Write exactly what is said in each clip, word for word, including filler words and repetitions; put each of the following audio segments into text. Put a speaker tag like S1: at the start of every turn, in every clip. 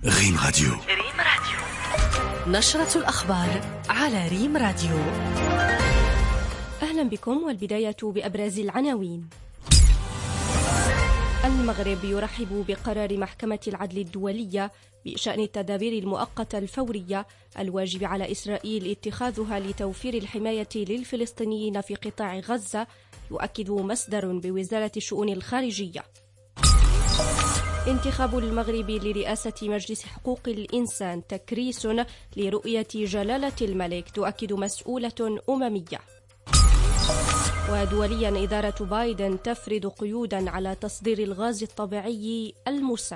S1: ريم راديو.
S2: ريم راديو نشرة الأخبار على ريم راديو.
S3: أهلا بكم، والبداية بأبرز العناوين. المغرب يرحب بقرار محكمة العدل الدولية بشأن التدابير المؤقتة الفورية الواجب على إسرائيل اتخاذها لتوفير الحماية للفلسطينيين في قطاع غزة، يؤكد مصدر بوزارة الشؤون الخارجية. انتخاب المغرب لرئاسة مجلس حقوق الإنسان تكريس لرؤية جلالة الملك، تؤكد مسؤولة أممية. ودوليا، إدارة بايدن تفرض قيودا على تصدير الغاز الطبيعي المسال.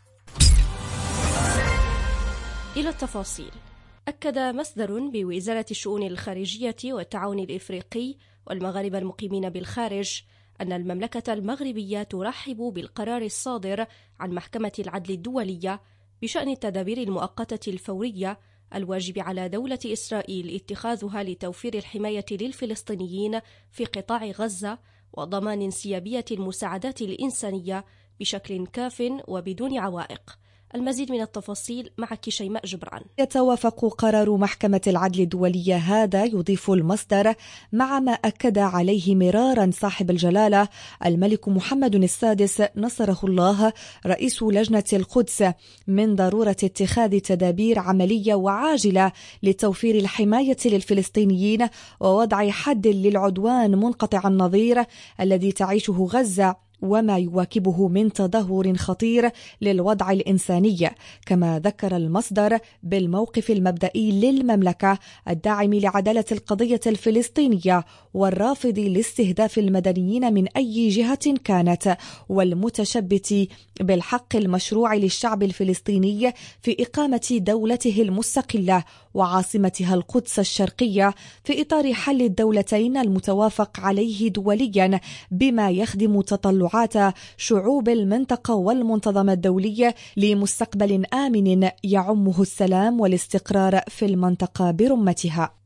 S3: إلى التفاصيل. أكد مصدر بوزارة الشؤون الخارجية والتعاون الإفريقي والمغاربة المقيمين بالخارج أن المملكة المغربية ترحب بالقرار الصادر عن محكمة العدل الدولية بشأن التدابير المؤقتة الفورية الواجب على دولة إسرائيل اتخاذها لتوفير الحماية للفلسطينيين في قطاع غزة وضمان انسيابية المساعدات الإنسانية بشكل كاف وبدون عوائق. المزيد من التفاصيل معك شيماء جبران.
S4: يتوافق قرار محكمة العدل الدولية هذا، يضيف المصدر، مع ما أكد عليه مرارا صاحب الجلالة الملك محمد السادس نصره الله رئيس لجنة القدس من ضرورة اتخاذ تدابير عملية وعاجلة لتوفير الحماية للفلسطينيين ووضع حد للعدوان منقطع النظير الذي تعيشه غزة وما يواكبه من تدهور خطير للوضع الإنساني. كما ذكر المصدر بالموقف المبدئي للمملكة الداعم لعدالة القضية الفلسطينية والرافض لاستهداف المدنيين من أي جهة كانت، والمتشبت بالحق المشروع للشعب الفلسطيني في إقامة دولته المستقلة وعاصمتها القدس الشرقية في إطار حل الدولتين المتوافق عليه دوليا، بما يخدم تطلعات شعوب المنطقة والمنظمة الدولية لمستقبل آمن يعمه السلام والاستقرار في المنطقة برمتها.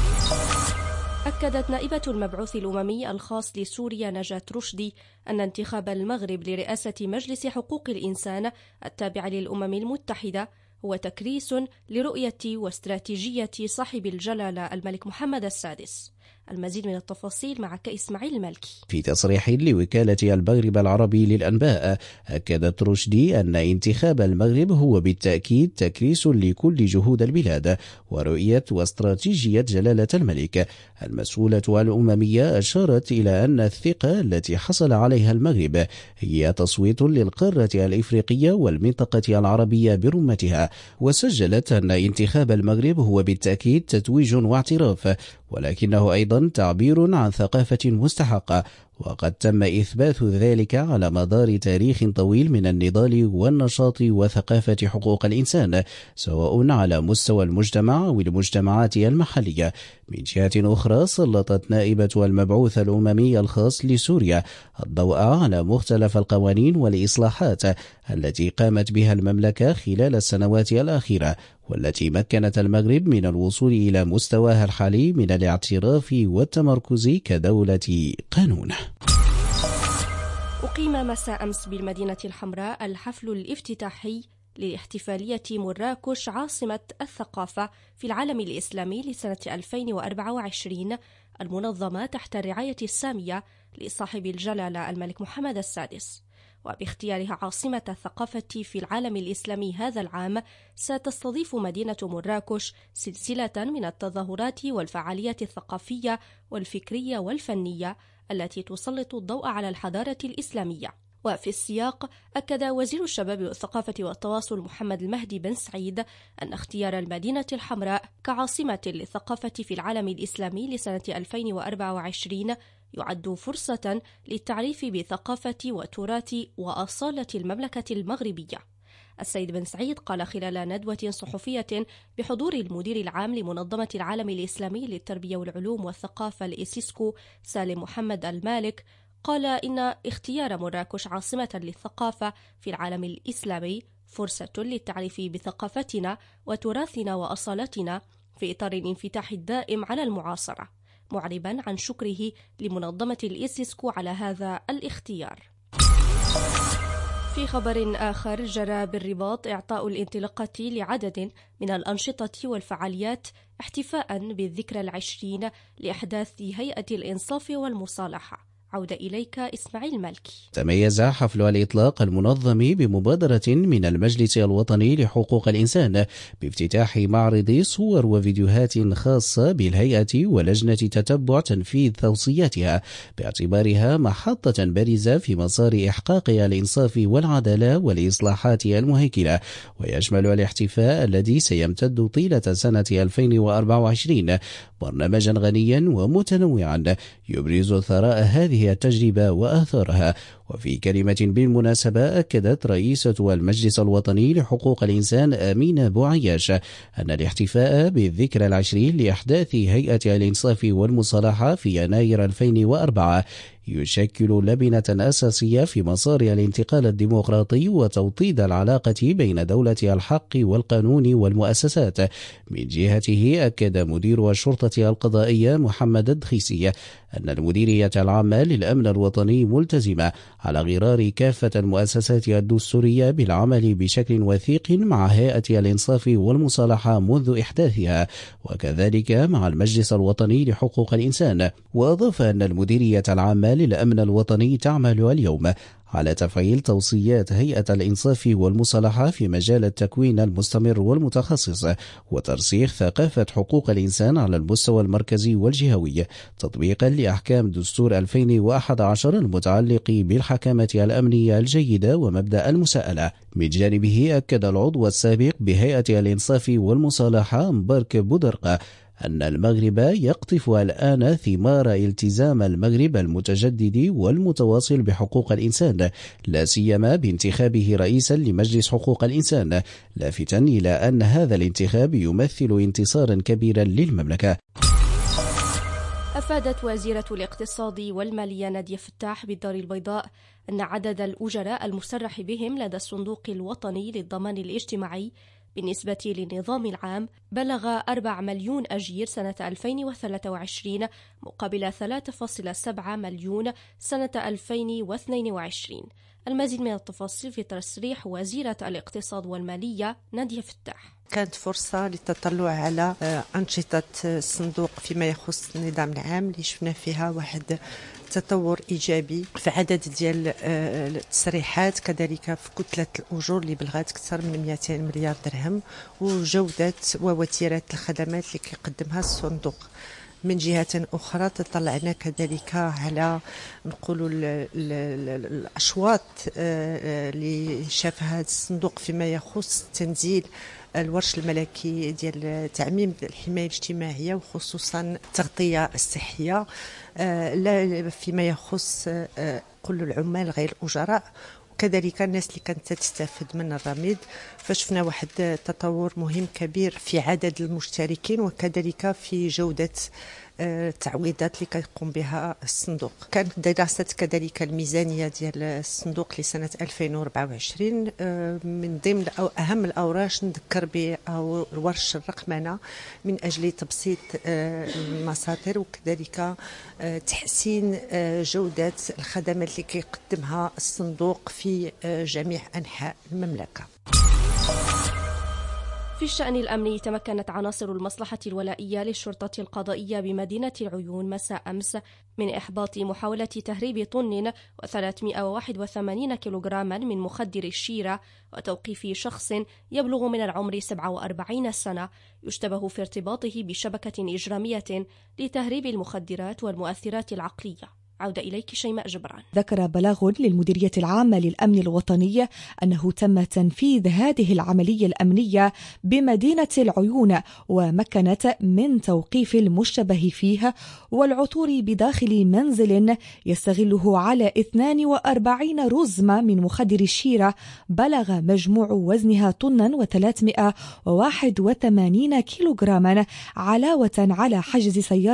S3: أكدت نائبة المبعوث الأممي الخاص لسوريا نجاة رشدي أن انتخاب المغرب لرئاسة مجلس حقوق الإنسان التابع للأمم المتحدة هو تكريس لرؤية واستراتيجية صاحب الجلالة الملك محمد السادس. المزيد من التفاصيل معك إسماعيل المالكي.
S5: في تصريح لوكالة المغرب العربي للأنباء، أكدت رشدي أن انتخاب المغرب هو بالتأكيد تكريس لكل جهود البلاد ورؤية واستراتيجية جلالة الملك. المسؤولة الأممية أشارت إلى أن الثقة التي حصل عليها المغرب هي تصويت للقارة الإفريقية والمنطقة العربية برمتها، وسجلت أن انتخاب المغرب هو بالتأكيد تتويج واعتراف، ولكنه أيضا تعبير عن ثقافة مستحقة، وقد تم إثبات ذلك على مدار تاريخ طويل من النضال والنشاط وثقافة حقوق الإنسان، سواء على مستوى المجتمع أو المجتمعات المحلية. من جهة أخرى، سلطت نائبة المبعوث الأممي الخاص لسوريا الضوء على مختلف القوانين والإصلاحات التي قامت بها المملكة خلال السنوات الأخيرة، والتي مكنت المغرب من الوصول إلى مستواها الحالي من الاعتراف والتمركز كدولة قانون.
S3: أقيم مساء أمس بالمدينة الحمراء الحفل الافتتاحي لاحتفالية مراكش عاصمة الثقافة في العالم الإسلامي لسنة ألفين وأربعة وعشرين، المنظمة تحت الرعاية السامية لصاحب الجلالة الملك محمد السادس. وباختيارها عاصمة الثقافة في العالم الإسلامي هذا العام، ستستضيف مدينة مراكش سلسلة من التظاهرات والفعاليات الثقافية والفكرية والفنية التي تسلط الضوء على الحضارة الإسلامية. وفي السياق، أكد وزير الشباب والثقافة والتواصل محمد المهدي بن سعيد أن اختيار المدينة الحمراء كعاصمة للثقافة في العالم الإسلامي لسنة ألفين وأربعة وعشرين يعد فرصة للتعريف بثقافة وتراث وأصالة المملكة المغربية. السيد بن سعيد قال خلال ندوة صحفية بحضور المدير العام لمنظمة العالم الإسلامي للتربية والعلوم والثقافة الإيسيسكو سالم محمد المالك، قال إن اختيار مراكش عاصمة للثقافة في العالم الإسلامي فرصة للتعريف بثقافتنا وتراثنا وأصالتنا في إطار الانفتاح الدائم على المعاصرة، معربا عن شكره لمنظمة الإيسيسكو على هذا الاختيار. في خبر آخر، جرى بالرباط إعطاء الانطلاقة لعدد من الأنشطة والفعاليات احتفاء بالذكرى العشرين لإحداث هيئة الإنصاف والمصالحة. عودة إليك إسماعيل مالكي.
S5: تميز حفل الإطلاق المنظم بمبادرة من المجلس الوطني لحقوق الإنسان بافتتاح معرض صور وفيديوهات خاصة بالهيئة ولجنة تتبع تنفيذ توصياتها، باعتبارها محطة بارزة في مسار إحقاق الإنصاف والعدالة والإصلاحات المهيكلة. ويشمل الاحتفاء الذي سيمتد طيلة سنة ألفين وأربعة وعشرين برنامجا غنيا ومتنوعا يبرز ثراء هذه التجربة وآثارها. وفي كلمة بالمناسبة، أكدت رئيسة المجلس الوطني لحقوق الإنسان آمينة بوعياش أن الاحتفاء بالذكرى العشرين لإحداث هيئة الإنصاف والمصالحة في يناير ألفين وأربعة يشكل لبنة أساسية في مسار الانتقال الديمقراطي وتوطيد العلاقة بين دولة الحق والقانون والمؤسسات. من جهته، أكد مدير الشرطة القضائية محمد الدخيسي أن المديرية العامة للأمن الوطني ملتزمة على غرار كافة المؤسسات الدستورية بالعمل بشكل وثيق مع هيئة الإنصاف والمصالحة منذ إحداثها، وكذلك مع المجلس الوطني لحقوق الإنسان. وأضاف أن المديرية العامة للأمن الوطني تعمل اليوم على تفعيل توصيات هيئة الإنصاف والمصالحة في مجال التكوين المستمر والمتخصص وترسيخ ثقافة حقوق الإنسان على المستوى المركزي والجهوي، تطبيقا لأحكام دستور ألفين وأحد عشر المتعلق بالحكامة الأمنية الجيدة ومبدأ المساءلة. من جانبه، أكد العضو السابق بهيئة الإنصاف والمصالحة مبارك بودرقة أن المغرب يقطف الآن ثمار التزام المغرب المتجدد والمتواصل بحقوق الإنسان، لا سيما بانتخابه رئيسا لمجلس حقوق الإنسان، لافتا إلى أن هذا الانتخاب يمثل انتصارا كبيرا للمملكة.
S3: أفادت وزيرة الاقتصاد والمالية نادية فتاح بالدار البيضاء أن عدد الأجراء المسرح بهم لدى الصندوق الوطني للضمان الاجتماعي بالنسبة للنظام العام بلغ أربعة مليون أجير سنة ألفين وثلاثة وعشرين مقابل ثلاثة فاصلة سبعة مليون سنة ألفين واثنين وعشرين. المزيد من التفاصيل في تصريح وزيرة الاقتصاد والمالية نادية فتاح.
S1: كانت فرصة للتطلع على أنشطة الصندوق فيما يخص النظام العام اللي شفنا فيها واحد تطور إيجابي في عدد ديال التصريحات، كذلك في كتلة الأجور اللي بلغت أكثر من مئتين مليار درهم، وجودة ووتيرات الخدمات اللي كيقدمها الصندوق. من جهة أخرى تطلعنا كذلك على نقولوا الأشواط اللي شافها الصندوق فيما يخص تنزيل الورش الملكي ديال تعميم الحماية الاجتماعية وخصوصا التغطية الصحية لا فيما يخص كل العمال غير الأجراء، وكذلك الناس اللي كانت تستفد من الرميد. فشفنا واحد تطور مهم كبير في عدد المشتركين وكذلك في جودة التعويضات اللي كيقوم بها الصندوق. كانت دراسة كذلك الميزانية ديال الصندوق لسنة ألفين وأربعة وعشرين، من ضمن أو أهم الأوراش نذكر بورش الرقمنة من أجل تبسيط المصادر وكذلك تحسين جودة الخدمات اللي كيقدمها الصندوق في جميع أنحاء المملكة.
S3: في الشأن الأمني، تمكنت عناصر المصلحة الولائية للشرطة القضائية بمدينة العيون مساء أمس من إحباط محاولة تهريب طن وثلاثمئة وواحد وثمانين كيلوغراما من مخدر الشيرة وتوقيف شخص يبلغ من العمر سبعة وأربعين سنة يشتبه في ارتباطه بشبكة إجرامية لتهريب المخدرات والمؤثرات العقلية. عودة إليك شيماء جبران.
S4: ذكر بلاغ للمديرية العامة للأمن الوطني أنه تم تنفيذ هذه العملية الأمنية بمدينة العيون، ومكنت من توقيف المشتبه فيه والعثور بداخل منزل يستغله على اثنين وأربعين رزمة من مخدر الشيرة بلغ مجموع وزنها طنا وثلاثمئة وواحد وثمانين كيلوغراما، علاوة على حجز سيارة